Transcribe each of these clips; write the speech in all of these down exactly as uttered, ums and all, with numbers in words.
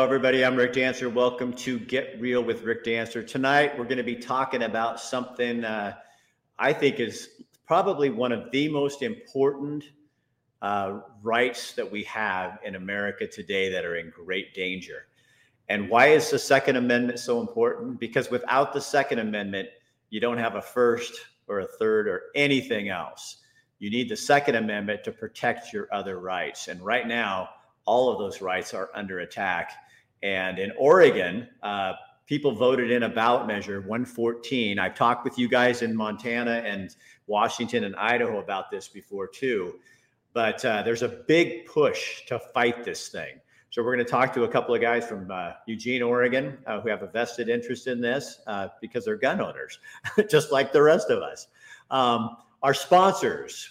everybody. I'm Rick Dancer. Welcome to Get Real with Rick Dancer. Tonight, we're going to be talking about something uh, I think is probably one of the most important uh, rights that we have in America today that are in great danger. And why is the Second Amendment so important? Because without the Second Amendment, you don't have a first or a third or anything else. You need the Second Amendment to protect your other rights. And right now, all of those rights are under attack. And in Oregon, uh, people voted in a ballot measure one fourteen. I've talked with you guys in Montana and Washington and Idaho about this before too. But uh, there's a big push to fight this thing. So we're going to talk to a couple of guys from uh, Eugene, Oregon, uh, who have a vested interest in this uh, because they're gun owners, just like the rest of us. Um, our sponsors.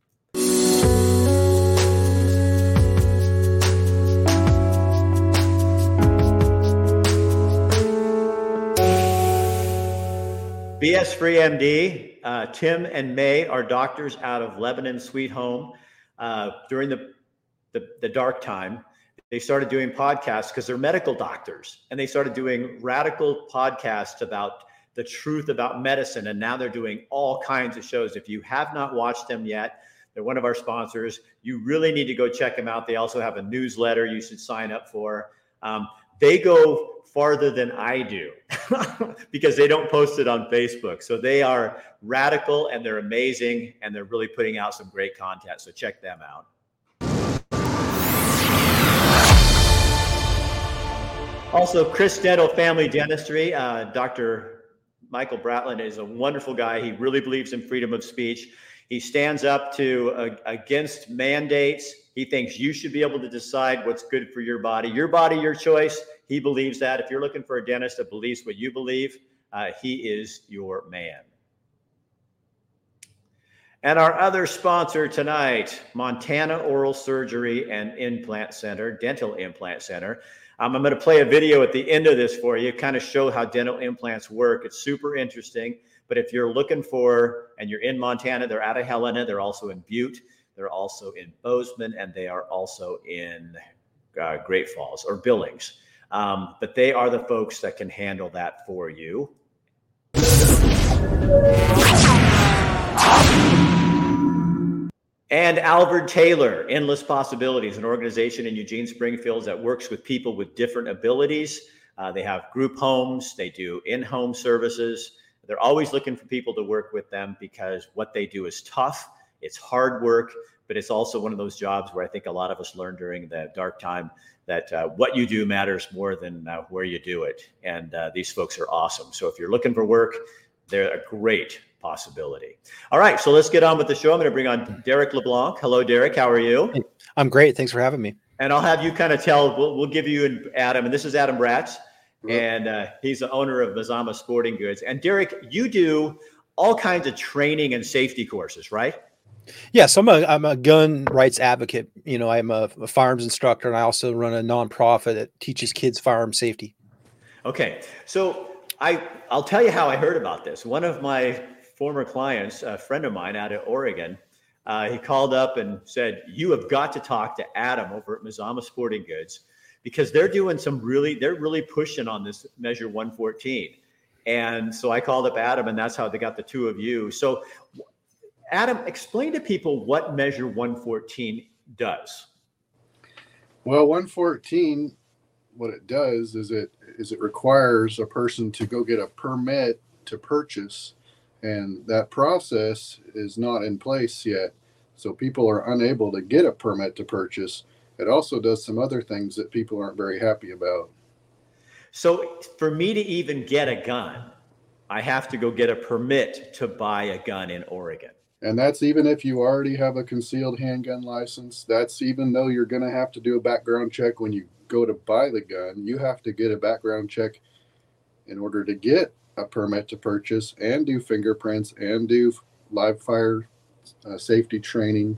B S Free M D, uh, Tim and May are doctors out of Lebanon Sweet Home. Uh, during the, the, the dark time, they started doing podcasts because they're medical doctors. And they started doing radical podcasts about the truth about medicine. And now they're doing all kinds of shows. If you have not watched them yet, they're one of our sponsors. You really need to go check them out. They also have a newsletter you should sign up for. Um, they go farther than I do because they don't post it on Facebook. So they are radical and they're amazing and they're really putting out some great content. So check them out. Also, Chris Dental Family Dentistry. Uh, Doctor Michael Bratland is a wonderful guy. He really believes in freedom of speech. He stands up to uh, against mandates. He thinks you should be able to decide what's good for your body. Your body, your choice. He believes that. If you're looking for a dentist that believes what you believe, uh, he is your man. And our other sponsor tonight, Montana Oral Surgery and Implant Center, Dental Implant Center. Um, I'm going to play a video at the end of this for you, kind of show how dental implants work. It's super interesting. But if you're looking for, and you're in Montana, they're out of Helena. They're also in Butte. They're also in Bozeman, and they are also in uh, Great Falls or Billings. Um, but they are the folks that can handle that for you. And Albert Taylor, Endless Possibilities, an organization in Eugene, Springfield that works with people with different abilities. Uh, they have group homes. They do in-home services. They're always looking for people to work with them because what they do is tough. It's hard work, but it's also one of those jobs where I think a lot of us learned during the dark time that uh, what you do matters more than uh, where you do it. And uh, these folks are awesome. So if you're looking for work, they're a great possibility. All right, so let's get on with the show. I'm going to bring on Derek LeBlanc. Hello, Derek. How are you? I'm great. Thanks for having me. And I'll have you kind of tell, we'll, we'll give you and Adam, and this is Adam Bratz, and uh, he's the owner of Mazama Sporting Goods. And Derek, you do all kinds of training and safety courses, right? Yes, I'm a I'm a gun rights advocate. You know, I'm a, a firearms instructor, and I also run a nonprofit that teaches kids firearm safety. Okay, so I I'll tell you how I heard about this. One of my former clients, a friend of mine out of Oregon, uh, he called up and said, "You have got to talk to Adam over at Mazama Sporting Goods because they're doing some really they're really pushing on this Measure one fourteen." And so I called up Adam, and that's how they got the two of you. So. Adam, explain to people what Measure one fourteen does. Well, one fourteen, what it does is it is it requires a person to go get a permit to purchase, and that process is not in place yet. So people are unable to get a permit to purchase. It also does some other things that people aren't very happy about. So for me to even get a gun, I have to go get a permit to buy a gun in Oregon. And that's even if you already have a concealed handgun license. That's even though you're going to have to do a background check when you go to buy the gun. You have to get a background check in order to get a permit to purchase and do fingerprints and do live fire uh, safety training.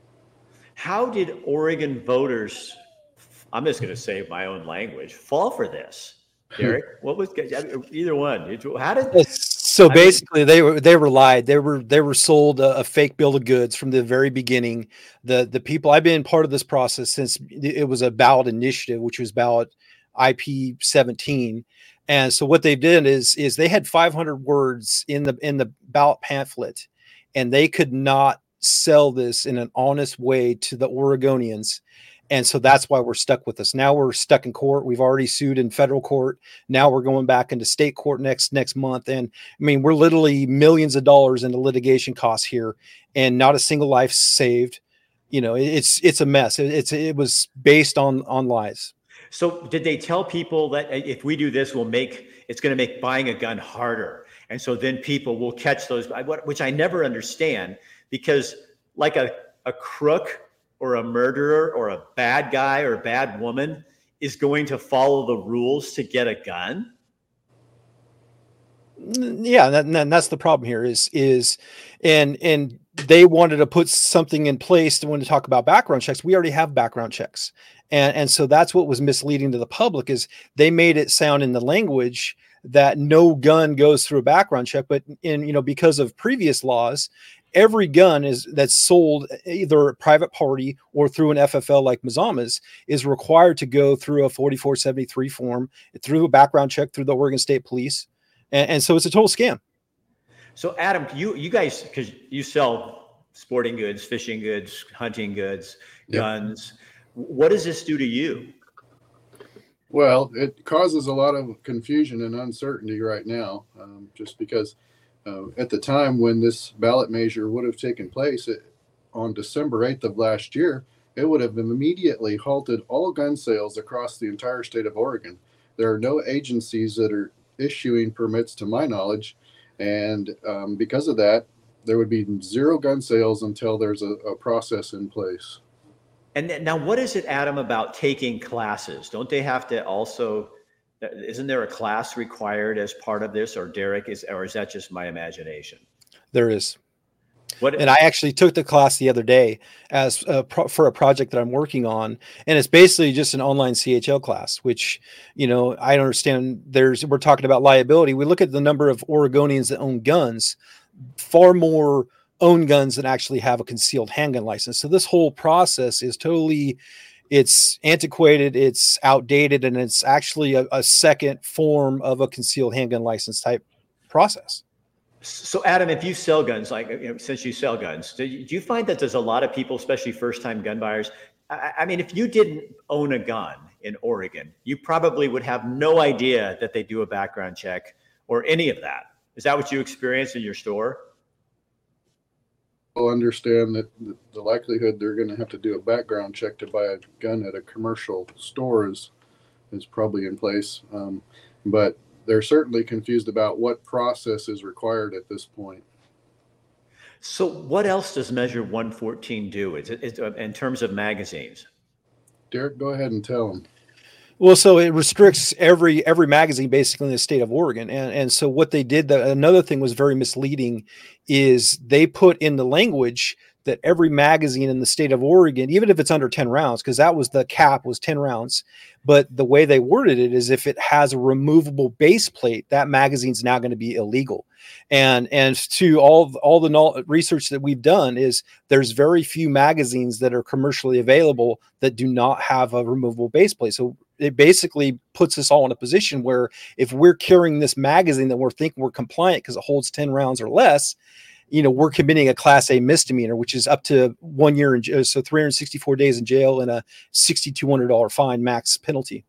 How did Oregon voters, I'm just going to say my own language, fall for this? Derek, what was either one? How did so basically I mean, they were they were lied. They were they were sold a, a fake bill of goods from the very beginning. The the people I've been part of this process since it was a ballot initiative, which was ballot I P seventeen. And so what they did is is they had five hundred words in the in the ballot pamphlet, and they could not sell this in an honest way to the Oregonians. And so that's why we're stuck with this. Now we're stuck in court. We've already sued in federal court. Now we're going back into state court next next month. And I mean, we're literally millions of dollars into litigation costs here, and not a single life saved. You know, it's it's a mess. It, it's it was based on on lies. So did they tell people that if we do this, we'll make it's going to make buying a gun harder, and so then people will catch those, which I never understand, because like a a crook or a murderer or a bad guy or a bad woman is going to follow the rules to get a gun. Yeah, that, and that's the problem here is, is, and, and they wanted to put something in place to want to talk about background checks. We already have background checks. And, and so that's what was misleading to the public, is they made it sound in the language that no gun goes through a background check. But in, you know, because of previous laws, every gun is that's sold either a private party or through an F F L like Mazama's is required to go through a forty-four seventy-three form, through a background check through the Oregon State Police. And, and so it's a total scam. So Adam, you, you guys, because you sell sporting goods, fishing goods, hunting goods, Yep. guns. What does this do to you? Well, it causes a lot of confusion and uncertainty right now, um, just because uh, at the time when this ballot measure would have taken place it, on December eighth of last year, it would have immediately halted all gun sales across the entire state of Oregon. There are no agencies that are issuing permits to my knowledge. And um, because of that, there would be zero gun sales until there's a, a process in place. And then, now what is it, Adam, about taking classes? Don't they have to also, isn't there a class required as part of this, or Derek, is, or is that just my imagination? There is. What, and I actually took the class the other day as a pro, for a project that I'm working on. And it's basically just an online C H L class, which, you know, I understand there's, we're talking about liability. We look at the number of Oregonians that own guns, far more own guns than actually have a concealed handgun license. So this whole process is totally, it's antiquated, it's outdated, and it's actually a, a second form of a concealed handgun license type process. So Adam, if you sell guns, like, you know, since you sell guns, do you, do you find that there's a lot of people, especially first-time gun buyers? I, I mean, if you didn't own a gun in Oregon, you probably would have no idea that they do a background check or any of that. Is that what you experience in your store? People understand that the likelihood they're going to have to do a background check to buy a gun at a commercial store is, is probably in place. Um, but they're certainly confused about what process is required at this point. So what else does Measure one fourteen do? It's, it's, in terms of magazines? Derek, go ahead and tell them. Well, so it restricts every every magazine basically in the state of Oregon. And, and so what they did, that another thing was very misleading, is they put in the language that every magazine in the state of Oregon, even if it's under ten rounds, because that was the cap, was ten rounds. But the way they worded it is if it has a removable base plate, that magazine's now going to be illegal. And and to all, all the research that we've done is there's very few magazines that are commercially available that do not have a removable base plate. So it basically puts us all in a position where if we're carrying this magazine that we're thinking we're compliant because it holds ten rounds or less, you know, we're committing a class A misdemeanor, which is up to one year in jail. So three hundred sixty-four days in jail and a six thousand two hundred dollars fine max penalty.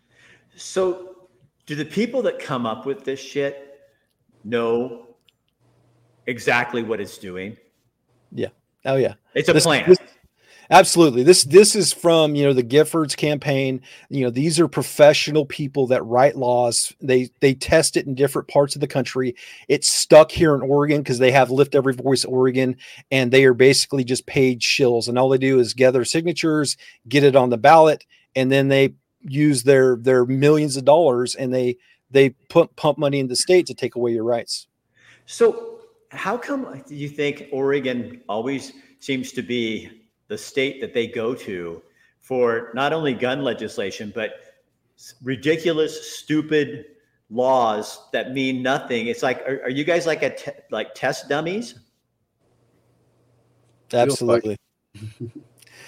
So do the people that come up with this shit know exactly what it's doing? Yeah. Oh yeah. It's a this, plan. This, absolutely. This, this is from, you know, the Giffords campaign. You know, these are professional people that write laws. They, they test it in different parts of the country. It's stuck here in Oregon because they have Lift Every Voice Oregon, and they are basically just paid shills. And all they do is gather signatures, get it on the ballot, and then they use their, their millions of dollars and they, they put pump money in the state to take away your rights. So how come you think Oregon always seems to be the state that they go to for not only gun legislation, but ridiculous, stupid laws that mean nothing? It's like, are, are you guys like a te- like test dummies? Absolutely.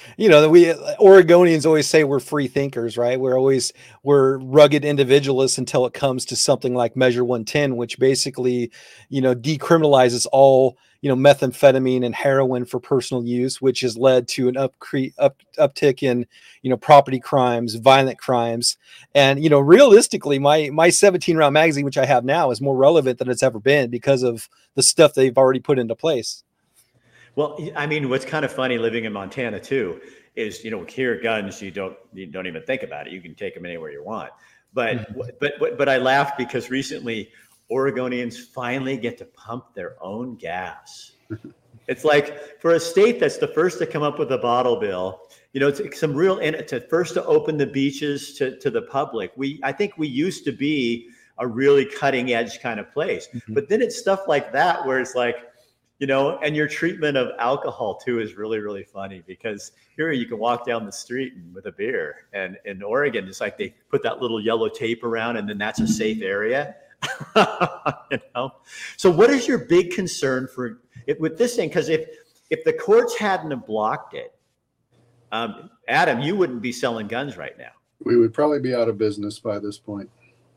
you know, we Oregonians always say we're free thinkers, right? We're always we're rugged individualists until it comes to something like Measure one ten, which basically, you know, decriminalizes all, you know, methamphetamine and heroin for personal use, which has led to an upcre- up uptick in, you know, property crimes, violent crimes. And, you know, realistically, my my seventeen round magazine, which I have now, is more relevant than it's ever been because of the stuff they've already put into place. Well, I mean, what's kind of funny living in Montana too is, you know, here guns, you don't you don't even think about it. You can take them anywhere you want. But mm-hmm. but but but I laugh because recently Oregonians finally get to pump their own gas. It's like for a state that's the first to come up with a bottle bill, you know, it's some real to first to open the beaches to, to the public. We I think we used to be a really cutting edge kind of place, mm-hmm. but then it's stuff like that where it's like, you know, and your treatment of alcohol too is really, really funny because here you can walk down the street and, with a beer, and in Oregon, it's like they put that little yellow tape around, and then that's a safe area. You know, so what is your big concern for it with this thing? Because if if the courts hadn't have blocked it, um, Adam, you wouldn't be selling guns right now. We would probably be out of business by this point.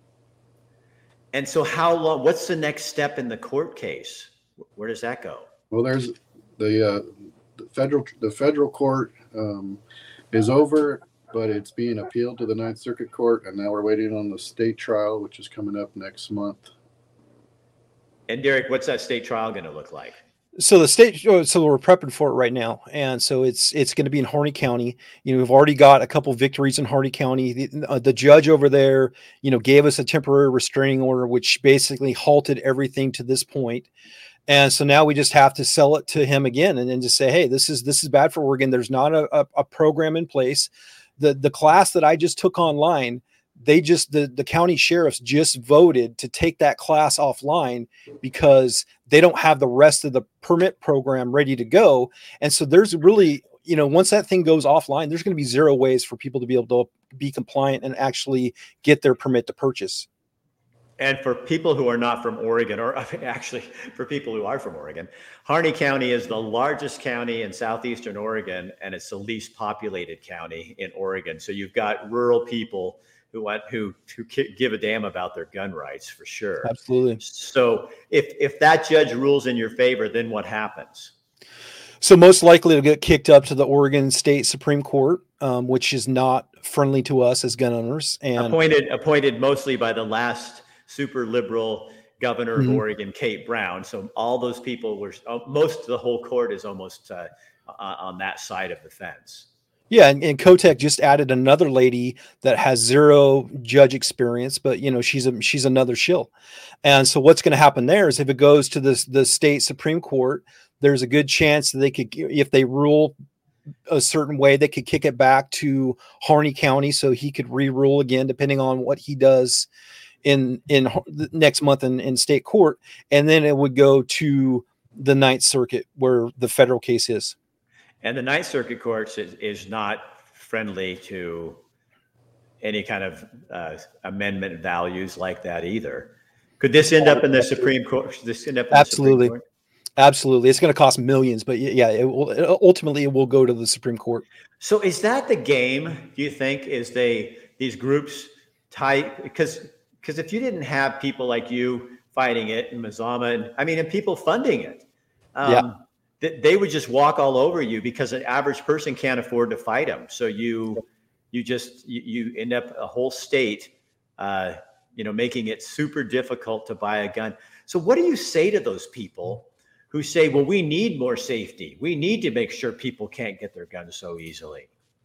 And so, how long? What's the next step in the court case? Where does that go? Well, there's the, uh, the federal the federal court um, is over, but it's being appealed to the Ninth Circuit Court, and now we're waiting on the state trial, which is coming up next month. And Derek, what's that state trial going to look like? So the state, so we're prepping for it right now, and so it's it's going to be in Harney County. You know, we've already got a couple victories in Harney County. The, uh, the judge over there, you know, gave us a temporary restraining order, which basically halted everything to this point. And so now we just have to sell it to him again, and then just say, hey, this is this is bad for Oregon. There's not a, a, a program in place. The the class that I just took online, they just the, the county sheriffs just voted to take that class offline because they don't have the rest of the permit program ready to go. And so there's really, you know, once that thing goes offline, there's going to be zero ways for people to be able to be compliant and actually get their permit to purchase. And for people who are not from Oregon, or actually for people who are from Oregon, Harney County is the largest county in southeastern Oregon, and it's the least populated county in Oregon. So you've got rural people who want who who give a damn about their gun rights for sure. Absolutely. So if if that judge rules in your favor, then what happens? So most likely it'll get kicked up to the Oregon State Supreme Court, um, which is not friendly to us as gun owners, and appointed appointed mostly by the last super liberal governor of mm-hmm. Oregon, Kate Brown. So all those people were, most of the whole court is almost uh, on that side of the fence. Yeah, and, and Kotek just added another lady that has zero judge experience, but you know she's a she's another shill. And so what's going to happen there is if it goes to the the state Supreme Court, there's a good chance that they could, if they rule a certain way, they could kick it back to Harney County so he could re-rule again, depending on what he does in in next month in, in state court, and then it would go to the Ninth Circuit where the federal case is. And the Ninth Circuit Court is, is not friendly to any kind of uh, amendment values like that either. Could this end up in the Supreme Court? Should this end up in Absolutely. the Supreme Court? Absolutely. It's going to cost millions, but yeah, it will ultimately it will go to the Supreme Court. So is that the game, do you think, is they these groups type because Because if you didn't have people like you fighting it and Mazama, and I mean, and people funding it, um, yeah. th- they would just walk all over you because an average person can't afford to fight them. So you, you just you, you end up a whole state, uh, you know, making it super difficult to buy a gun. So what do you say to those people who say, "Well, we need more safety. We need to make sure people can't get their guns so easily"?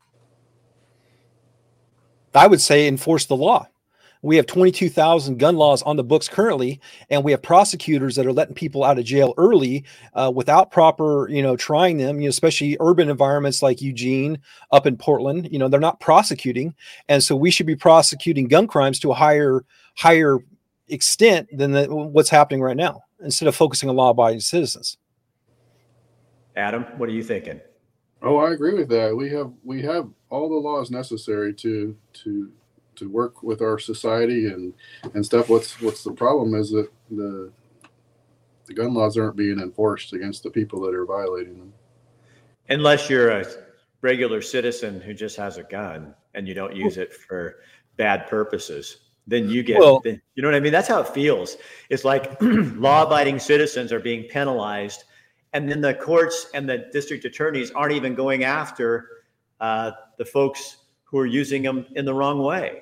I would say enforce the law. We have twenty-two thousand gun laws on the books currently, and we have prosecutors that are letting people out of jail early uh, without proper, you know, trying them, you know, especially urban environments like Eugene, up in Portland, you know, they're not prosecuting. And so we should be prosecuting gun crimes to a higher, higher extent than the, what's happening right now, instead of focusing on law-abiding citizens. Adam, what are you thinking? Oh, I agree with that. We have, we have all the laws necessary to, to, to work with our society and, and stuff. What's, what's the problem is that the, the gun laws aren't being enforced against the people that are violating them. Unless you're a regular citizen who just has a gun and you don't use it for bad purposes, then you get, Well, then, you know what I mean? That's how it feels. It's like law-abiding citizens are being penalized, and then the courts and the district attorneys aren't even going after uh, the folks who are using them in the wrong way.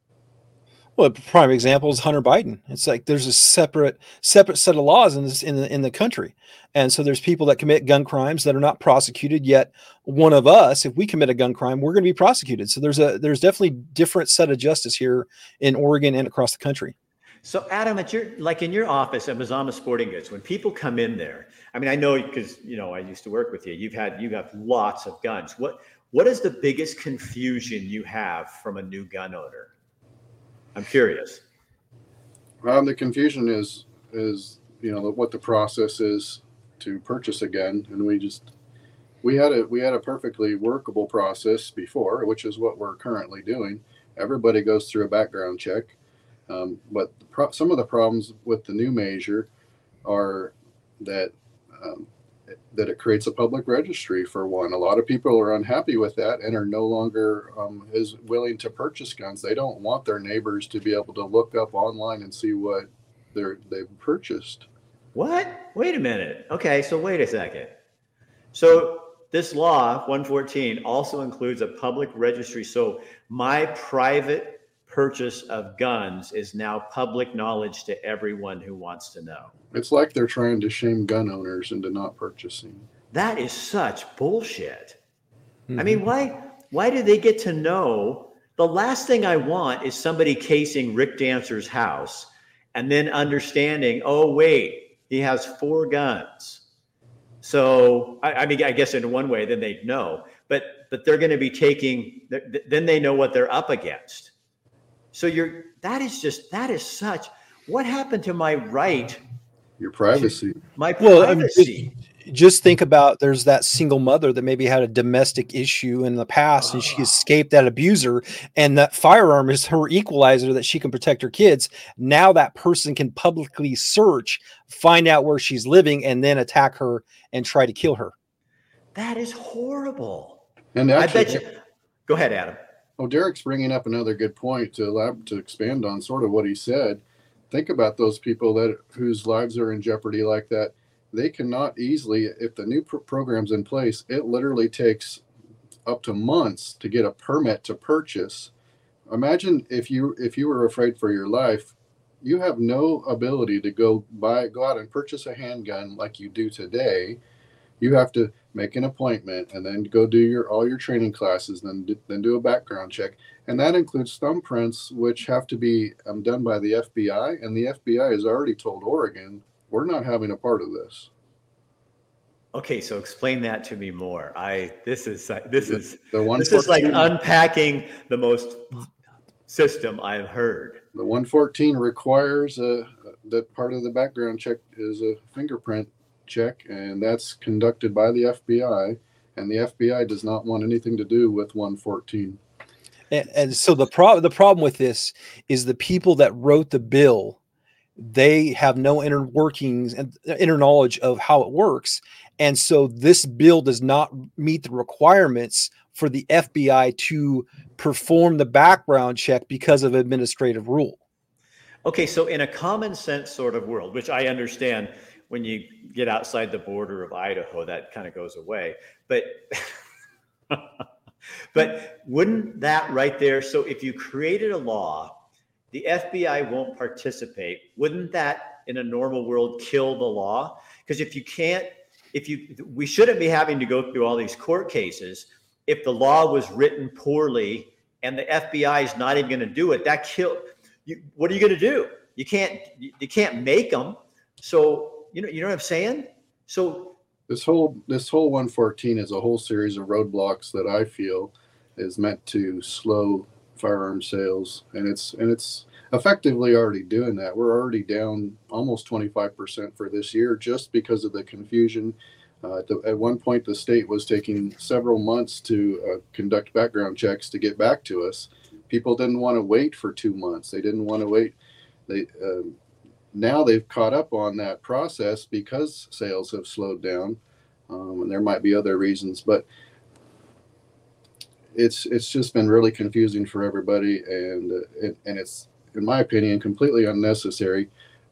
Well, a prime example is Hunter Biden. It's like there's a separate separate set of laws in this in the in the country, and so there's people that commit gun crimes that are not prosecuted. Yet one of us, if we commit a gun crime, we're going to be prosecuted. So there's a there's definitely different set of justice here in Oregon and across the country. So Adam, at your like in your office at Mazama Sporting Goods, when people come in there, I mean, I know because you know I used to work with you. You've had you have lots of guns. What what is the biggest confusion you have from a new gun owner? I'm curious. Um, the confusion is is you know what the process is to purchase a gun, and we just we had a we had a perfectly workable process before, which is what we're currently doing. Everybody goes through a background check, um, but the pro- some of the problems with the new measure are that um, that it creates a public registry for one. A lot of people are unhappy with that and are no longer um, as willing to purchase guns. They don't want their neighbors to be able to look up online and see what they're they've purchased. What? Wait a minute. Okay, so wait a second. So this law one fourteen also includes a public registry. So my private purchase of guns is now public knowledge to everyone who wants to know. It's like they're trying to shame gun owners into not purchasing. That is such bullshit. Mm-hmm. I mean, why why do they get to know? The last thing I want is somebody casing Rick Dancer's house and then understanding, oh, wait, he has four guns. So, I, I mean, I guess in one way, then they'd know. But but they're going to be taking, then they know what they're up against. So you're, that is just, that is such, what happened to my right? Your privacy. My Well, I mean, privacy. just, just think about there's that single mother that maybe had a domestic issue in the past and she escaped that abuser, and that firearm is her equalizer that she can protect her kids. Now that person can publicly search, find out where she's living, and then attack her and try to kill her. That is horrible. And actually, I bet you. Go ahead, Adam. Oh, Derek's bringing up another good point to lab, to expand on sort of what he said. Think about those people that whose lives are in jeopardy like that. They cannot easily, if the new pr- program's in place, it literally takes up to months to get a permit to purchase. Imagine if you if you were afraid for your life, you have no ability to go buy go out and purchase a handgun like you do today. You have to make an appointment and then go do your all your training classes, then do, then do a background check, and that includes thumbprints, which have to be um, done by the F B I. And the F B I has already told Oregon, we're not having a part of this. Okay, so explain that to me more. I this is this The, is the one this is like fourteen unpacking the most system I've heard. the one fourteen requires a that part of the background check is a fingerprint check, and that's conducted by the F B I, and the F B I does not want anything to do with one fourteen. And, and so the problem the problem with this is the people that wrote the bill, they have no inner workings and inner knowledge of how it works. And so this bill does not meet the requirements for the F B I to perform the background check because of administrative rule. Okay, so in a common sense sort of world, which I understand when you get outside the border of Idaho, that kind of goes away. But but wouldn't that right there, so if you created a law, the F B I won't participate, wouldn't that in a normal world kill the law? Because if you can't, if you, we shouldn't be having to go through all these court cases. If the law was written poorly and the F B I is not even going to do it, that kill you. What are you going to do? You can't, you can't make them. So, you know, you know what I'm saying? So This whole this whole one fourteen is a whole series of roadblocks that I feel is meant to slow firearm sales, and it's and it's effectively already doing that. We're already down almost twenty-five percent for this year just because of the confusion. Uh, at, the, at one point, the state was taking several months to uh, conduct background checks to get back to us. People didn't want to wait for two months. They didn't want to wait. They uh, now they've caught up on that process because sales have slowed down, um, and there might be other reasons. But it's it's just been really confusing for everybody, and uh, it, and it's, in my opinion, completely unnecessary.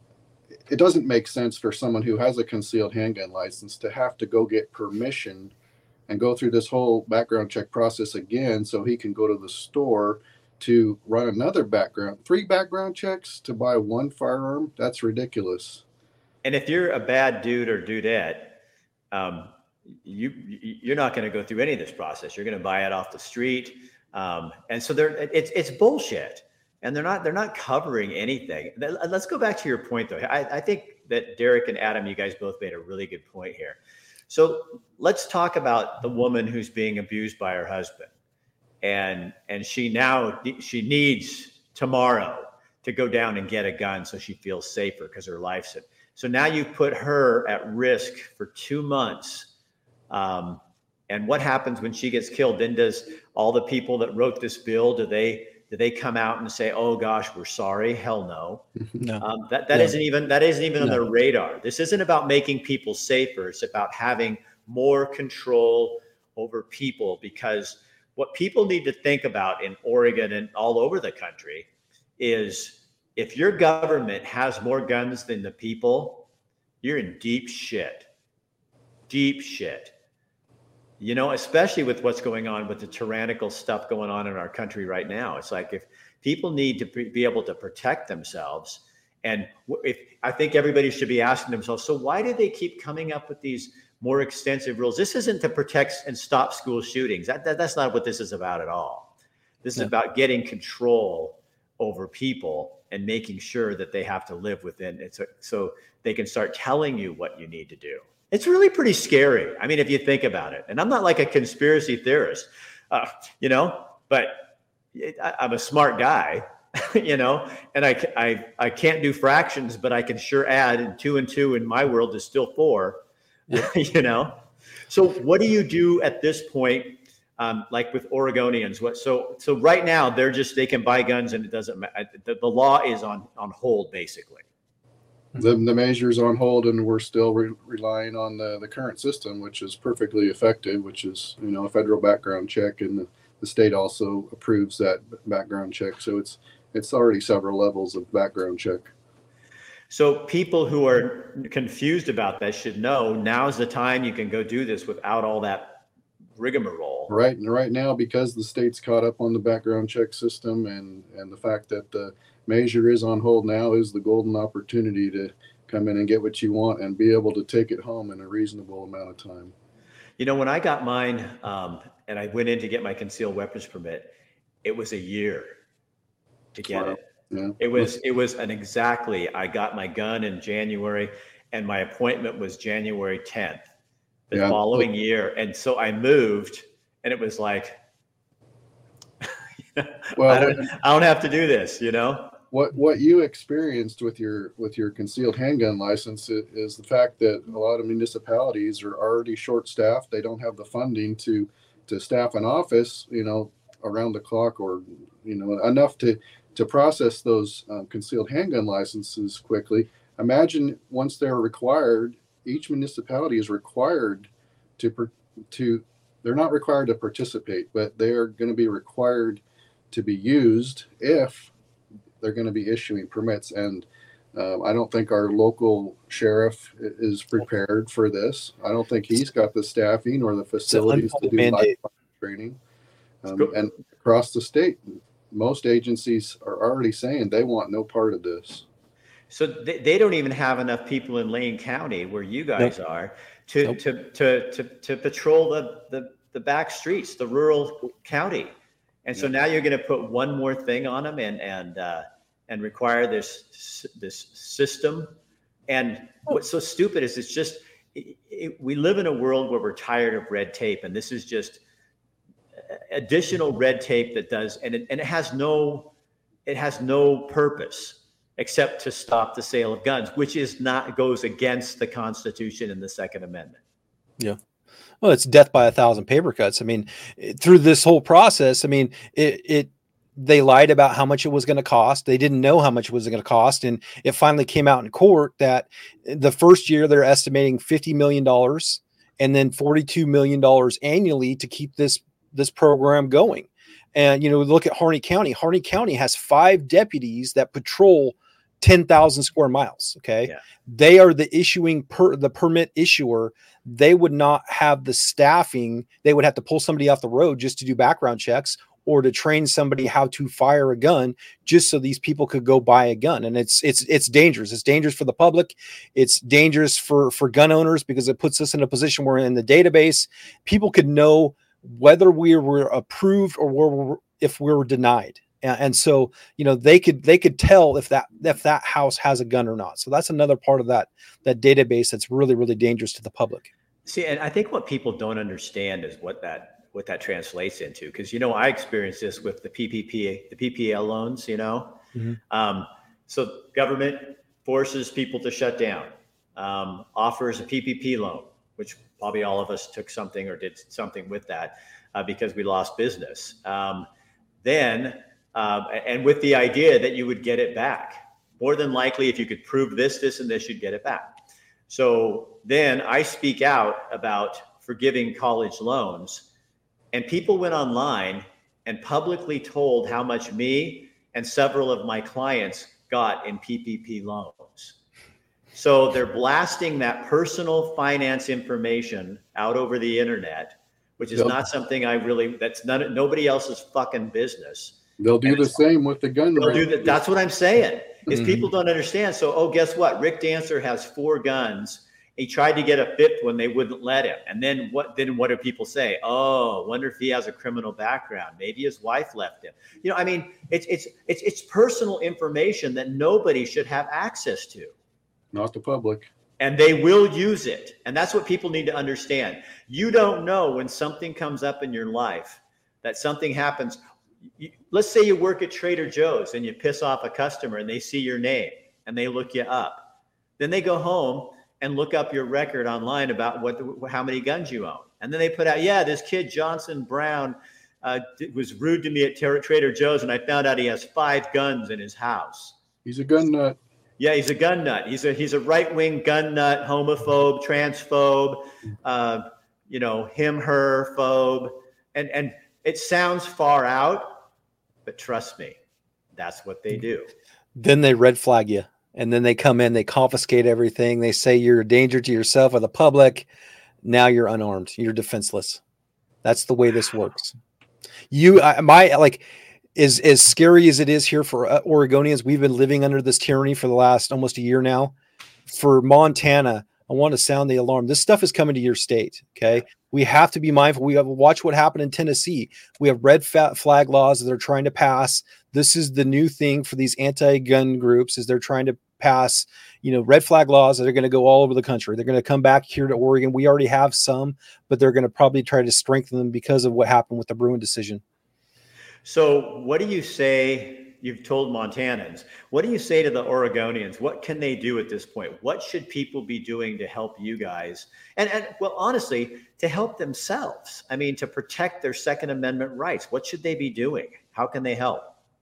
It doesn't make sense for someone who has a concealed handgun license to have to go get permission and go through this whole background check process again so he can go to the store to run another background, three background checks to buy one firearm. That's ridiculous. And if you're a bad dude or dudette, um, you, you're not going to go through any of this process. You're going to buy it off the street. Um, and so they're, it's, it's bullshit. And they're not, they're not covering anything. Let's go back to your point though. I, I think that Derek and Adam, you guys both made a really good point here. So let's talk about the woman who's being abused by her husband. And, and she now, she needs tomorrow to go down and get a gun so she feels safer because her life's in. So now you put her at risk for two months. Um, and what happens when she gets killed? Then does all the people that wrote this bill, do they, do they come out and say, oh gosh, we're sorry? Hell no. No. Um, that, that No. isn't even, that isn't even No. on their radar. This isn't about making people safer. It's about having more control over people, because what people need to think about in Oregon and all over the country is if your government has more guns than the people, you're in deep shit, deep shit. You know, especially with what's going on with the tyrannical stuff going on in our country right now. It's like if people need to be able to protect themselves, and if I think everybody should be asking themselves, so why do they keep coming up with these more extensive rules? This isn't to protect and stop school shootings. That, that that's not what this is about at all. This is Yeah. about getting control over people and making sure that they have to live within it, so, so they can start telling you what you need to do. It's really pretty scary. I mean, if you think about it, and I'm not like a conspiracy theorist, uh, you know, but I, I'm a smart guy, you know, and I, I, I can't do fractions, but I can sure add, and two and two in my world is still four, you know? So what do you do at this point? Um, like with Oregonians, what, so, so right now they're just, they can buy guns and it doesn't matter. The, the law is on, on hold basically. The, the measure's on hold, and we're still re- relying on the, the current system, which is perfectly effective, which is, you know, a federal background check, and the, the state also approves that background check. So it's it's already several levels of background check. So people who are confused about that should know now's the time you can go do this without all that rigmarole. Right, and right now, because the state's caught up on the background check system, and and the fact that the measure is on hold now, is the golden opportunity to come in and get what you want and be able to take it home in a reasonable amount of time. You know, when I got mine, um, and I went in to get my concealed weapons permit, it was a year to get Wow. it. Yeah. It was, it was an exactly, I got my gun in January and my appointment was January tenth, the Yeah. following year. And so I moved and it was like, Well, I don't, I don't have to do this, you know? what what you experienced with your with your concealed handgun license is, is the fact that a lot of municipalities are already short staffed. They don't have the funding to to staff an office, you know, around the clock, or you know, enough to to process those um, concealed handgun licenses quickly. Imagine once they're required, each municipality is required to per, to they're not required to participate, but they are going to be required to be used if they're going to be issuing permits. And um, I don't think our local sheriff is prepared for this. I don't think he's got the staffing or the facilities to unfunded do live mandate. training. Um, Cool. and across the state, most agencies are already saying they want no part of this. So they, they don't even have enough people in Lane County where you guys are to, Nope. to, to, to, to patrol the, the, the back streets, the rural county. And so now you're going to put one more thing on them and, and, uh, and require this, this system. And what's so stupid is it's just, it, it, we live in a world where we're tired of red tape. And this is just additional red tape that does, and it, and it has no, it has no purpose except to stop the sale of guns, which is not, goes against the Constitution and the Second Amendment. Yeah. Well, it's death by a thousand paper cuts. I mean, it, through this whole process, I mean, it, it, they lied about how much it was going to cost. They didn't know how much it was going to cost. And it finally came out in court that the first year they're estimating fifty million dollars and then forty-two million dollars annually to keep this this program going. And, you know, look at Harney County. Harney County has five deputies that patrol ten thousand square miles. Okay. Yeah. They are the issuing per the permit issuer. They would not have the staffing. They would have to pull somebody off the road just to do background checks or to train somebody how to fire a gun just so these people could go buy a gun. And it's, it's, it's dangerous. It's dangerous for the public. It's dangerous for, for gun owners because it puts us in a position where in the database, people could know whether we were approved or were, if we were denied. And, and so, you know, they could, they could tell if that, if that house has a gun or not. So that's another part of that, that database that's really, really dangerous to the public. See, and I think what people don't understand is what that, what that translates into. Cause you know, I experienced this with the P P P, the P P L loans, you know, mm-hmm. um, so government forces people to shut down, um, offers a P P P loan, which probably all of us took something or did something with that uh, because we lost business. Um, then, um, and with the idea that you would get it back, more than likely, if you could prove this, this, and this, you'd get it back. So then I speak out about forgiving college loans, and people went online and publicly told how much me and several of my clients got in P P P loans. So they're blasting that personal finance information out over the internet, which is Yep. not something I really, that's none, nobody else's fucking business. They'll do And the same with the gun. They'll do range. that. That's what I'm saying is Mhm. people don't understand. So, oh, guess what? Rick Dancer has four guns. He tried to get a fifth one. They wouldn't let him. And then what, then what do people say? Oh, wonder if he has a criminal background. Maybe his wife left him. You know, I mean, it's, it's, it's, it's personal information that nobody should have access to. Not the public. And they will use it. And that's what people need to understand. You don't know when something comes up in your life, that something happens. You, let's say you work at Trader Joe's and you piss off a customer and they see your name and they look you up. Then they go home and look up your record online about what, how many guns you own. And then they put out, yeah, this kid Johnson Brown uh, was rude to me at Trader Joe's, and I found out he has five guns in his house. He's a gun nut. Yeah, he's a gun nut. He's a he's a right-wing gun nut, homophobe, transphobe, uh, you know, him, her phobe. And and it sounds far out, but trust me, that's what they do. Then they red flag you. And then they come in, they confiscate everything. They say you're a danger to yourself or the public. Now you're unarmed. You're defenseless. That's the way this works. You, I, my, like, as, as scary as it is here for uh, Oregonians, we've been living under this tyranny for the last almost a year now. For Montana, I want to sound the alarm. This stuff is coming to your state. Okay. We have to be mindful. We have to watch what happened in Tennessee. We have red flag laws that they're trying to pass. This is the new thing for these anti-gun groups is they're trying to pass, you know, red flag laws that are going to go all over the country. They're going to come back here to Oregon. We already have some, but they're going to probably try to strengthen them because of what happened with the Bruen decision. So what do you say? You've told Montanans, what do you say to the Oregonians? What can they do at this point? What should people be doing to help you guys? And, and well, honestly, to help themselves. I mean, to protect their Second Amendment rights. What should they be doing? How can they help?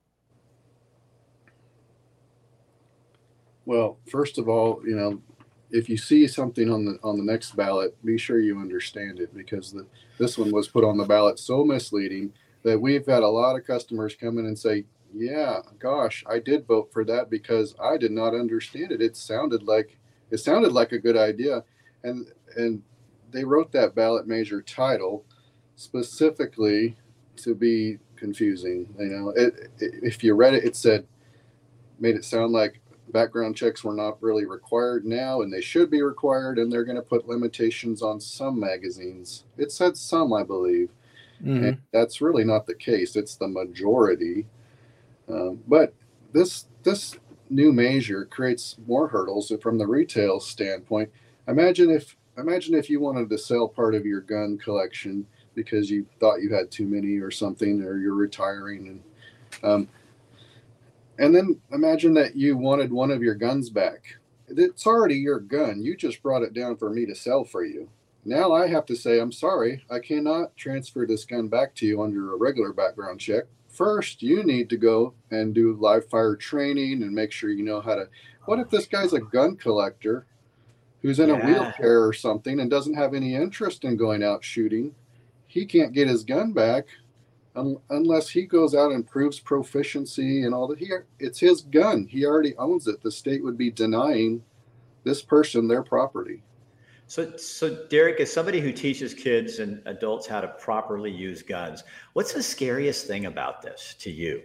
Well, first of all, you know, if you see something on the on the next ballot, be sure you understand it, because the this one was put on the ballot so misleading that we've had a lot of customers come in and say, yeah, gosh, I did vote for that because I did not understand it. It sounded like it sounded like a good idea. And and they wrote that ballot measure title specifically to be confusing. You know, it, it, if you read it, it said, made it sound like background checks were not really required now, and they should be required, and they're going to put limitations on some magazines. It said some, I believe. Mm-hmm. And that's really not the case. It's the majority. Um, but this this new measure creates more hurdles from the retail standpoint. Imagine if imagine if you wanted to sell part of your gun collection because you thought you had too many or something, or you're retiring, and um, and then imagine that you wanted one of your guns back. It's already your gun. You just brought it down for me to sell for you. Now I have to say, I'm sorry, I cannot transfer this gun back to you under a regular background check. First, you need to go and do live fire training and make sure you know how to. What if this guy's a gun collector who's in yeah. a wheelchair or something and doesn't have any interest in going out shooting? he can't get his gun back un- unless he goes out and proves proficiency and all that. He, it's his gun. He already owns it. The state would be denying this person their property. So, so Derek, as somebody who teaches kids and adults how to properly use guns, what's the scariest thing about this to you?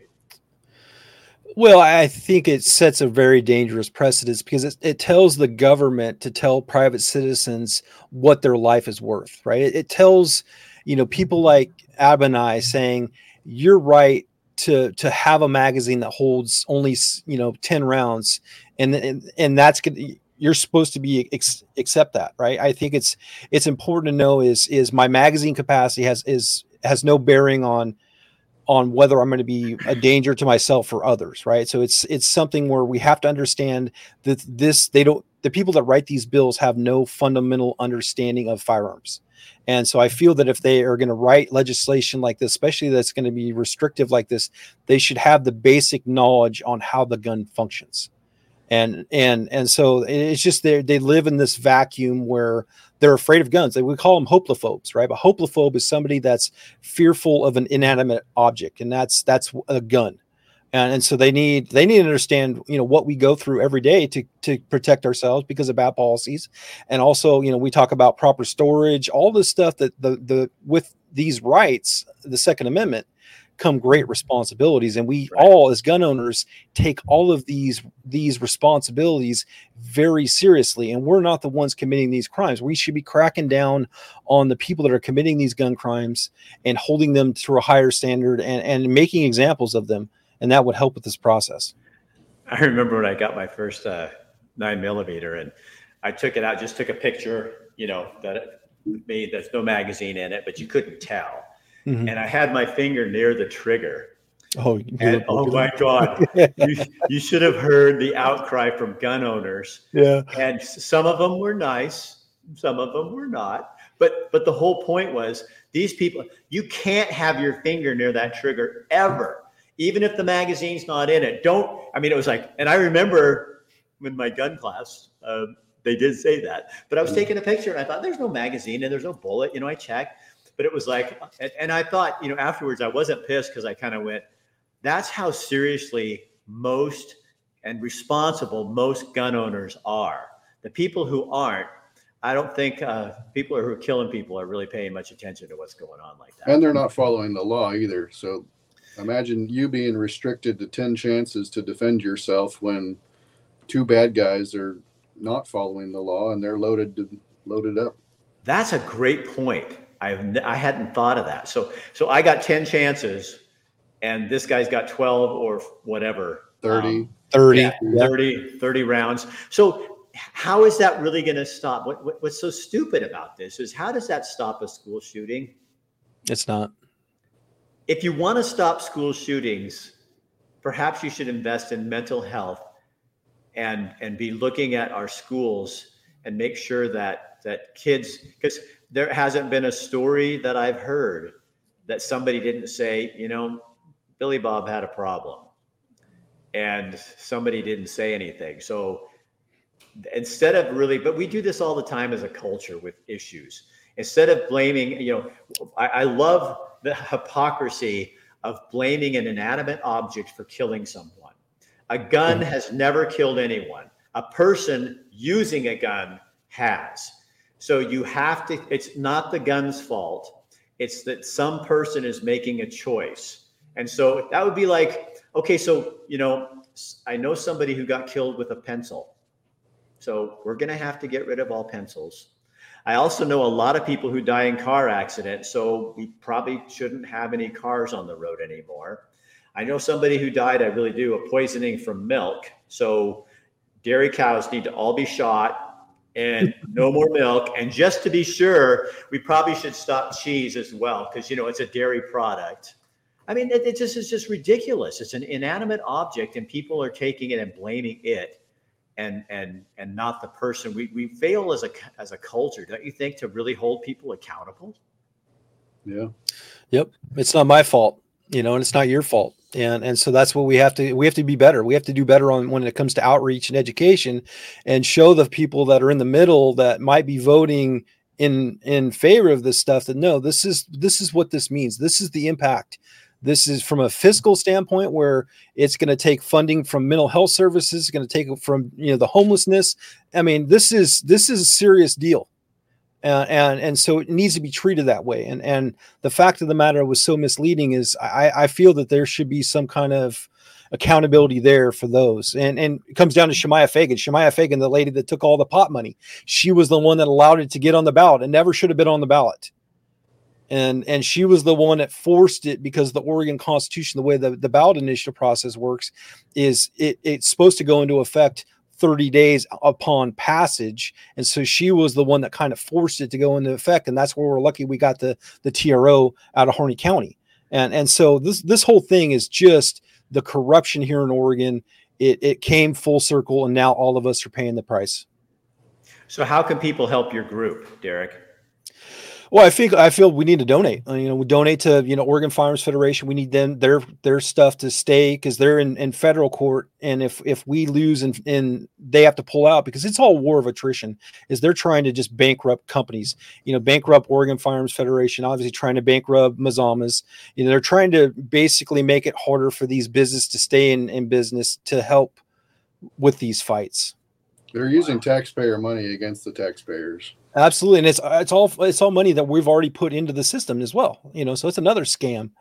Well, I think it sets a very dangerous precedent because it, it tells the government to tell private citizens what their life is worth, right? It, it tells, you know, people like Abinai saying, you're right to to have a magazine that holds only, you know, ten rounds. And, and, and that's going to, you're supposed to be ex- accept that, right? I think it's it's important to know is is my magazine capacity has is has no bearing on on whether I'm going to be a danger to myself or others, right? So it's it's something where we have to understand that this they don't the people that write these bills have no fundamental understanding of firearms. And so I feel that if they are going to write legislation like this, especially that's going to be restrictive like this, they should have the basic knowledge on how the gun functions. And and and so it's just they they live in this vacuum where they're afraid of guns. We call them hoplophobes, right? But hoplophobe is somebody that's fearful of an inanimate object, and that's that's a gun. And, and so they need they need to understand, you know, what we go through every day to to protect ourselves because of bad policies, and also, you know, we talk about proper storage, all this stuff that the the with these rights, the Second Amendment, come great responsibilities, and we Right. all as gun owners take all of these these responsibilities very seriously, and we're not the ones committing these crimes. We should be cracking down on the people that are committing these gun crimes and holding them to a higher standard and, and making examples of them, and that would help with this process. I remember when I got my first uh, nine millimeter, and I took it out, just took a picture, you know, that it made there's no magazine in it, but you couldn't tell. Mm-hmm. And I had my finger near the trigger. Oh, and, oh my God, you, you should have heard the outcry from gun owners. Yeah. And some of them were nice, some of them were not. But but the whole point was these people, you can't have your finger near that trigger ever, even if the magazine's not in it. Don't, I mean, it was like, and I remember in my gun class, um, they did say that, but I was taking a picture and I thought there's no magazine and there's no bullet, you know, I checked. But it was like, and, and I thought, you know, afterwards I wasn't pissed because I kind of went, that's how seriously most and responsible most gun owners are. The people who aren't, I don't think uh, people who are killing people are really paying much attention to what's going on like that. And they're not following the law either. So imagine you being restricted to ten chances to defend yourself when two bad guys are not following the law and they're loaded to, loaded up. That's a great point. I've I hadn't thought of that. So so I got ten chances, and this guy's got twelve or whatever. thirty. Um, thirty. yeah, Yeah. thirty, thirty rounds. So how is that really going to stop? What, what what's so stupid about this is how does that stop a school shooting? It's not. If you want to stop school shootings, perhaps you should invest in mental health and and be looking at our schools and make sure that that kids, because there hasn't been a story that I've heard that somebody didn't say, you know, Billy Bob had a problem and somebody didn't say anything. So instead of really, but we do this all the time as a culture with issues. Instead of blaming, you know, I, I love the hypocrisy of blaming an inanimate object for killing someone. A gun has never killed anyone. A person using a gun has. So you have to, it's not the gun's fault. It's that some person is making a choice. And so that would be like, okay, so, you know, I know somebody who got killed with a pencil. So we're going to have to get rid of all pencils. I also know a lot of people who die in car accidents. So we probably shouldn't have any cars on the road anymore. I know somebody who died, I really do, of poisoning from milk. So dairy cows need to all be shot and no more milk. And just to be sure, we probably should stop cheese as well, because, you know, it's a dairy product. I mean, it, it just is just ridiculous. It's an inanimate object and people are taking it and blaming it and and and not the person. We we fail as a as a culture, don't you think, to really hold people accountable? Yeah. Yep. It's not my fault, you know, and it's not your fault. And and so that's what we have to we have to be better. We have to do better on when it comes to outreach and education and show the people that are in the middle that might be voting in in favor of this stuff. That no, this is this is what this means. This is the impact. This is from a fiscal standpoint where it's going to take funding from mental health services, it's going to take it from, you know, the homelessness. I mean, this is this is a serious deal. Uh, and and so it needs to be treated that way. And and the fact of the matter was so misleading is I, I feel that there should be some kind of accountability there for those. And and it comes down to Shemaiah Fagan. Shemaiah Fagan, the lady that took all the pot money, she was the one that allowed it to get on the ballot and never should have been on the ballot. And and she was the one that forced it, because the Oregon Constitution, the way the, the ballot initiative process works, is it, it's supposed to go into effect thirty days upon passage. And so she was the one that kind of forced it to go into effect. And that's where we're lucky we got the, the T R O out of Harney County. And, and so this, this whole thing is just the corruption here in Oregon. It, it came full circle, and now all of us are paying the price. So how can people help your group, Derek? Well, I think I feel we need to donate. Uh, you know, we donate to, you know, Oregon Farmers Federation. We need them their their stuff to stay, because they're in, in federal court. And if if we lose and and they have to pull out, because it's all war of attrition, is they're trying to just bankrupt companies. You know, bankrupt Oregon Farmers Federation, obviously trying to bankrupt Mazamas. You know, they're trying to basically make it harder for these businesses to stay in, in business to help with these fights. They're using taxpayer money against the taxpayers. Absolutely. And it's it's all it's all money that we've already put into the system as well. You know, so it's another scam.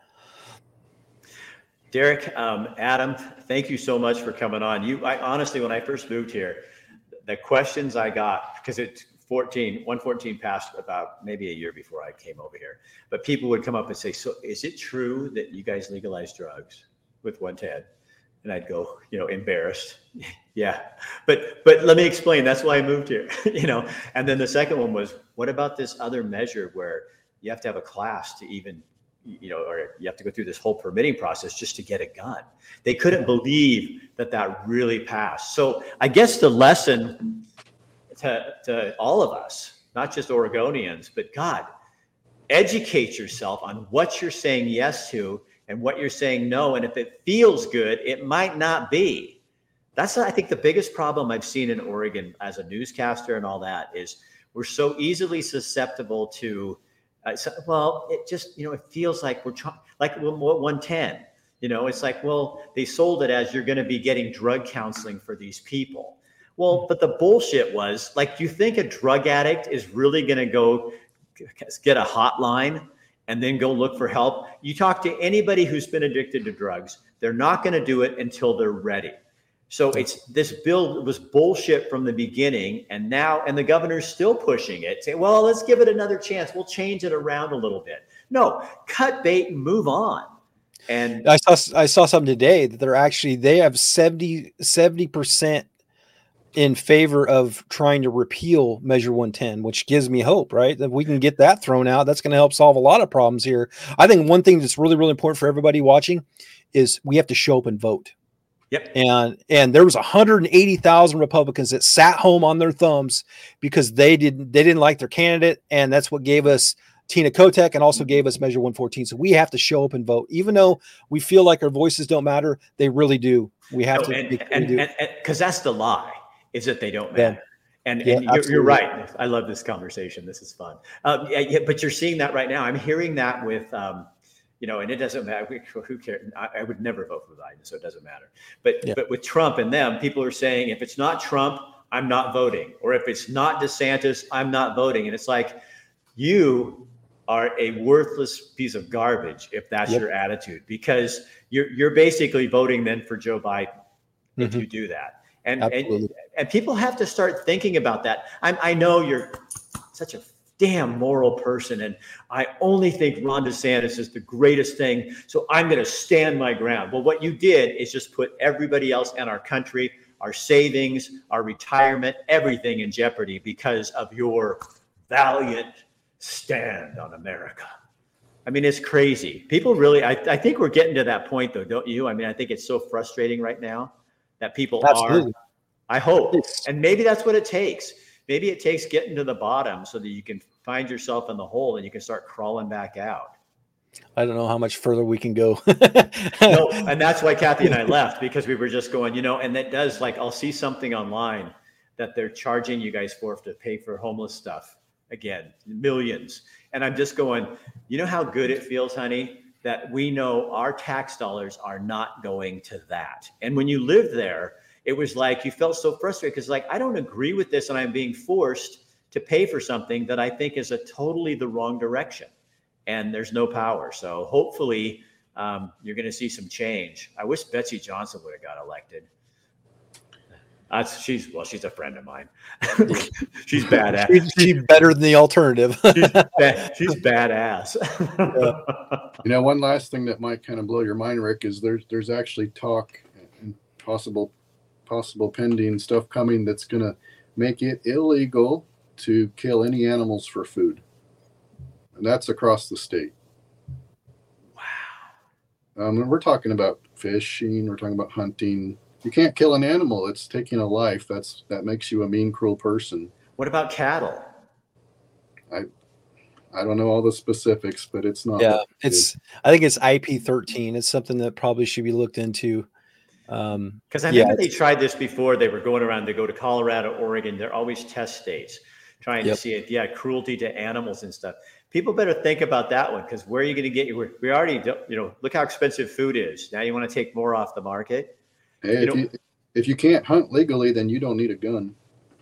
Derek, um, Adam, thank you so much for coming on. You, I honestly, when I first moved here, the questions I got, because it's fourteen, one fourteen passed about maybe a year before I came over here, but people would come up and say, so is it true that you guys legalize drugs with one ten? And I'd go, you know, embarrassed. Yeah, but but let me explain. That's why I moved here, you know. And then the second one was, what about this other measure where you have to have a class to even, you know, or you have to go through this whole permitting process just to get a gun? They couldn't believe that that really passed. So I guess the lesson to, to all of us, not just Oregonians, but God, educate yourself on what you're saying yes to and what you're saying no. And if it feels good, it might not be. That's, I think, the biggest problem I've seen in Oregon as a newscaster and all that is we're so easily susceptible to, uh, so, well, it just, you know, it feels like we're trying, like one ten, you know, it's like, well, they sold it as you're going to be getting drug counseling for these people. Well, but the bullshit was, like, do you think a drug addict is really going to go get a hotline and then go look for help? You talk to anybody who's been addicted to drugs, they're not going to do it until they're ready. So it's, this bill was bullshit from the beginning, and now, and the governor's still pushing it, saying, well, let's give it another chance. We'll change it around a little bit. No, cut bait and move on. And I saw, I saw something today that they're actually, they have seventy, seventy percent in favor of trying to repeal Measure one ten, which gives me hope, right? That we can get that thrown out. That's going to help solve a lot of problems here. I think one thing that's really, really important for everybody watching is we have to show up and vote. Yep. And and there was one hundred eighty thousand Republicans that sat home on their thumbs because they didn't they didn't like their candidate, and that's what gave us Tina Kotek and also gave us Measure one fourteen. So we have to show up and vote, even though we feel like our voices don't matter. They really do. We have no, to, and and because that's the lie, is that they don't matter. Yeah. And, yeah, and you're, you're right. I love this conversation. This is fun. Um, yeah, yeah, but you're seeing that right now. I'm hearing that with. Um, You know, and it doesn't matter. Who cares? I, I would never vote for Biden, so it doesn't matter. But yeah. but with Trump and them, people are saying, if it's not Trump, I'm not voting. Or if it's not DeSantis, I'm not voting. And it's like, you are a worthless piece of garbage if that's yep. your attitude, because you're you're basically voting then for Joe Biden mm-hmm. if you do that. And, and and people have to start thinking about that. I'm, I know you're such a damn moral person, and I only think Ron DeSantis is the greatest thing, so I'm going to stand my ground. Well, what you did is just put everybody else in our country, our savings, our retirement, everything in jeopardy because of your valiant stand on America. I mean, it's crazy. People really, I, I think we're getting to that point, though, don't you? I mean, I think it's so frustrating right now that people Absolutely. are, I hope, and maybe that's what it takes. Maybe it takes getting to the bottom so that you can find yourself in the hole and you can start crawling back out. I don't know how much further we can go. No, and that's why Kathy and I left, because we were just going, you know, and that does, like, I'll see something online that they're charging you guys for to pay for homeless stuff. again, millions. And I'm just going, you know how good it feels, honey, that we know our tax dollars are not going to that. And when you lived there, it was like you felt so frustrated because like, I don't agree with this and I'm being forced to pay for something that I think is a totally the wrong direction. And there's no power. So hopefully um, you're going to see some change. I wish Betsy Johnson would have got elected. Uh, she's well, she's a friend of mine. She's badass. She's, she's better than the alternative. she's, ba- she's badass. You know, one last thing that might kind of blow your mind, Rick, is there's there's actually talk and possible possible pending stuff coming that's going to make it illegal to kill any animals for food, and that's across the state. Wow. Um, we're talking about fishing. We're talking about hunting. You can't kill an animal. It's taking a life. That's that makes you a mean, cruel person. What about cattle? I I don't know all the specifics, but it's not. Yeah, it's. I think it's I P thirteen. It's something that probably should be looked into. Um, Because I yeah, remember they tried this before. They were going around to go to Colorado, Oregon. They're always test states, trying Yep. to see it. Yeah, cruelty to animals and stuff. People better think about that one because where are you going to get your? We already, do- you know, look how expensive food is. Now you want to take more off the market. Hey, You if know- you if you can't hunt legally, then you don't need a gun.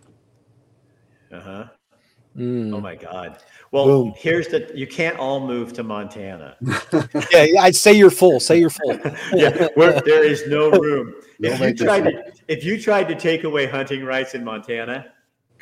Uh huh. mm. Oh my God. Well, Boom. here's the. You can't all move to Montana. Yeah, yeah, I'd say you're full. Say you're full. Yeah, where there is no room. No If you vacancy. tried to, if you tried to take away hunting rights in Montana,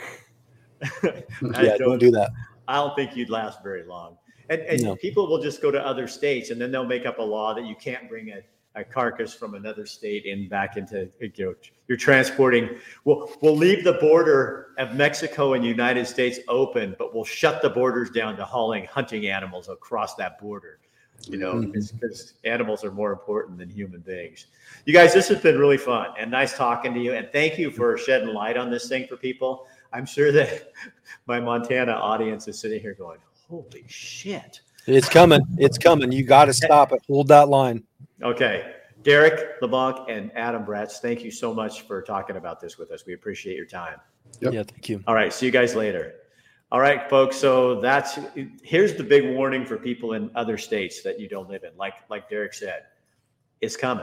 I Yeah, don't do that. I don't think you'd last very long. And, and No. people will just go to other states and then they'll make up a law that you can't bring a, a carcass from another state in back into, you know, you're transporting. We'll, we'll leave the border of Mexico and United States open, but we'll shut the borders down to hauling hunting animals across that border. You know, Mhm. because animals are more important than human beings. You guys, this has been really fun and nice talking to you. And thank you for shedding light on this thing for people. I'm sure that my Montana audience is sitting here going, holy shit. It's coming. It's coming. You got to stop it. Hold that line. Okay. Derek LeBlanc and Adam Bratz, thank you so much for talking about this with us. We appreciate your time. Yep. Yeah, thank you. All right. See you guys later. All right, folks. So that's here's the big warning for people in other states that you don't live in. Like like Derek said, it's coming.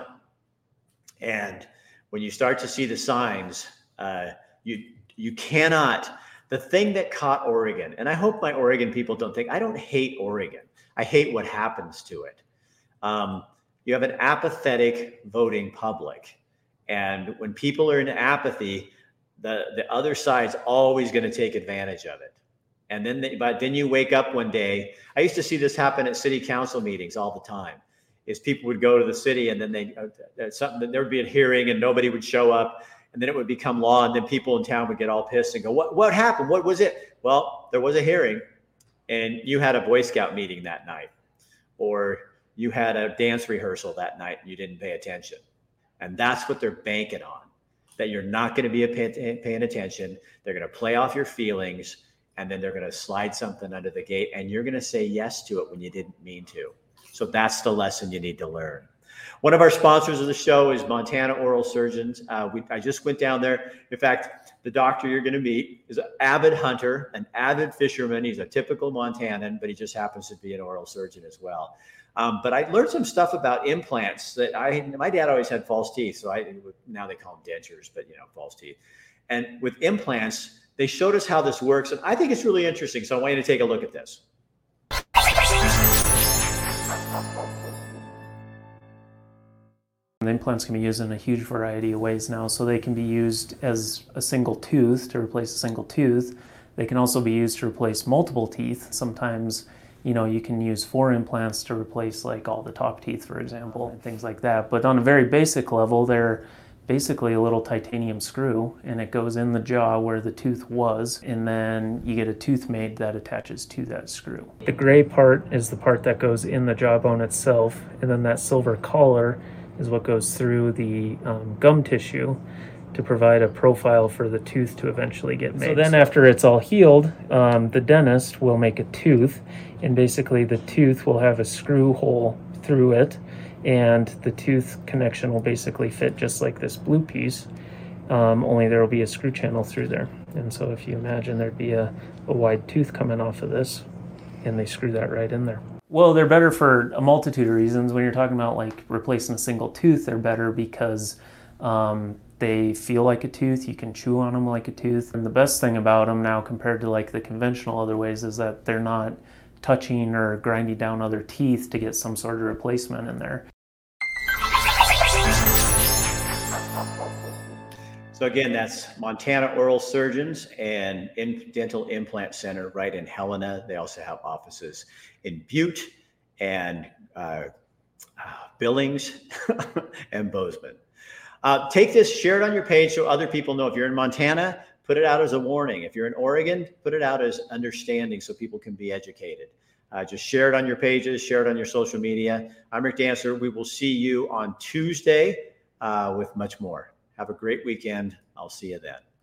And when you start to see the signs, uh, you you cannot. The thing that caught Oregon, and I hope my Oregon people don't think I don't hate Oregon. I hate what happens to it. Um, you have an apathetic voting public, and when people are in apathy, the the other side's always going to take advantage of it. And then, they, but then you wake up one day. I used to see this happen at city council meetings all the time. Is people would go to the city and then they uh, something there would be a hearing and nobody would show up, and then it would become law, and then people in town would get all pissed and go, "What what happened? What was it?" Well, there was a hearing, and you had a Boy Scout meeting that night, or you had a dance rehearsal that night and you didn't pay attention, and that's what they're banking on. That you're not going to be a pay, paying attention. They're going to play off your feelings. And then they're going to slide something under the gate and you're going to say yes to it when you didn't mean to. So that's the lesson you need to learn. One of our sponsors of the show is Montana Oral Surgeons. Uh, we, I just went down there. In fact, the doctor you're going to meet is an avid hunter, an avid fisherman. He's a typical Montanan, but he just happens to be an oral surgeon as well. Um, but I learned some stuff about implants that I, my dad always had false teeth. So I, now they call them dentures, but you know, false teeth. And with implants, they showed us how this works, and I think it's really interesting. So I want you to take a look at this. The implants can be used in a huge variety of ways now. So they can be used as a single tooth to replace a single tooth. They can also be used to replace multiple teeth. Sometimes, you know, you can use four implants to replace like all the top teeth, for example, and things like that. But on a very basic level, they're basically a little titanium screw, and it goes in the jaw where the tooth was, and then you get a tooth made that attaches to that screw. The gray part is the part that goes in the jawbone itself, and then that silver collar is what goes through the um, gum tissue to provide a profile for the tooth to eventually get made. So then after it's all healed, um, the dentist will make a tooth, and basically the tooth will have a screw hole through it, and the tooth connection will basically fit just like this blue piece. um, only there will be a screw channel through there. And so if you imagine there'd be a, a wide tooth coming off of this, and they screw that right in there. Well, they're better for a multitude of reasons. When you're talking about like replacing a single tooth, they're better because um, they feel like a tooth. You can chew on them like a tooth. And the best thing about them now compared to like the conventional other ways is that they're not touching or grinding down other teeth to get some sort of replacement in there. So again, that's Montana Oral Surgeons and in Dental Implant Center right in Helena. They also have offices in Butte and uh, Billings and Bozeman. Uh, take this, share it on your page so other people know. If you're in Montana, put it out as a warning. If you're in Oregon, put it out as understanding so people can be educated. Uh, just share it on your pages, share it on your social media. I'm Rick Dancer. We will see you on Tuesday uh, with much more. Have a great weekend. I'll see you then.